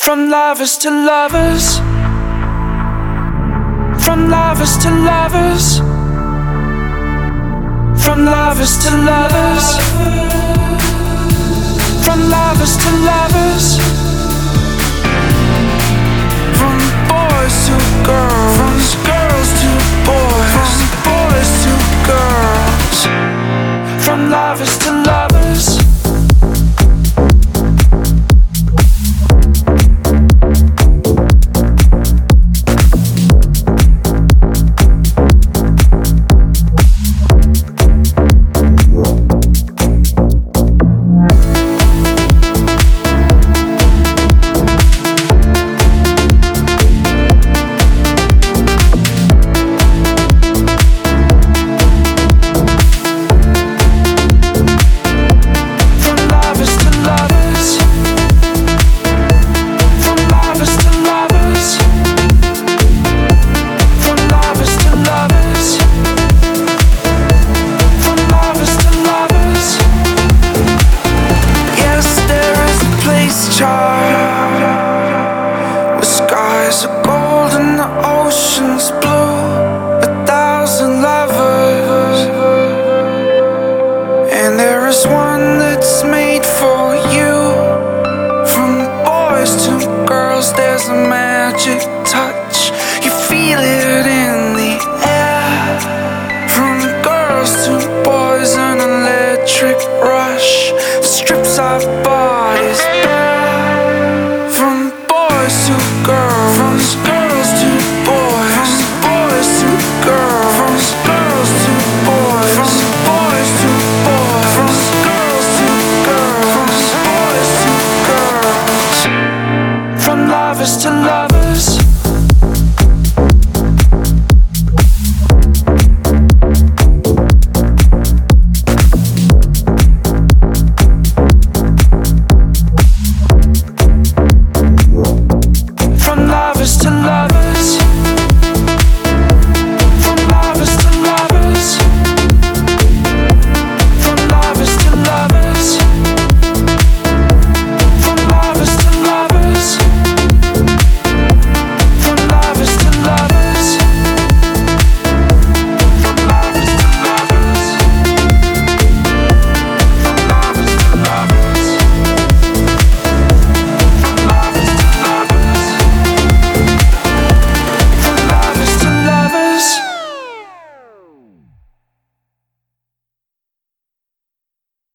From lovers to lovers, from lovers to lovers, from lovers to lovers, from lovers to lovers, from boys to girls, from girls to boys, from boys to girls, from lovers to lovers. Where skies are gold and the ocean's blue, 1,000 lovers, and there is one that's made for you. From boys to girls, there's a magic touch. You feel it in the air. From girls to boys, an electric rush strips our bodies bare. From boys to girls, from girls to boys, from boys to girls, from girls to boys, from boys to boys, from girls to girls, from boys to girls, from lovers to lovers.